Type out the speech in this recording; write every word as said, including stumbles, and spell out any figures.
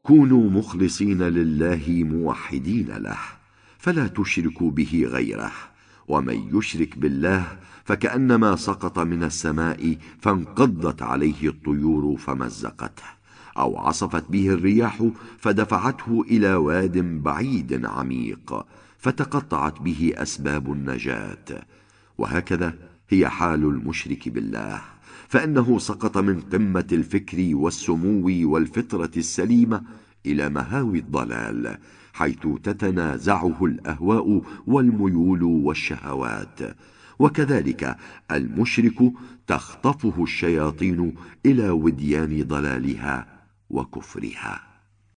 كونوا مخلصين لله موحدين له، فلا تشركوا به غيره، ومن يشرك بالله فكأنما سقط من السماء فانقضت عليه الطيور فمزقته، أو عصفت به الرياح فدفعته إلى واد بعيد عميق فتقطعت به أسباب النجاة. وهكذا هي حال المشرك بالله، فإنه سقط من قمة الفكر والسمو والفطرة السليمة إلى مهاوي الضلال، حيث تتنازعه الأهواء والميول والشهوات. وكذلك المشرك تخطفه الشياطين إلى وديان ضلالها وكفرها.